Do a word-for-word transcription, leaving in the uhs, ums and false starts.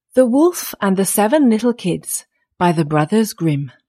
The Wolf and the Seven Little Kids by the Brothers Grimm.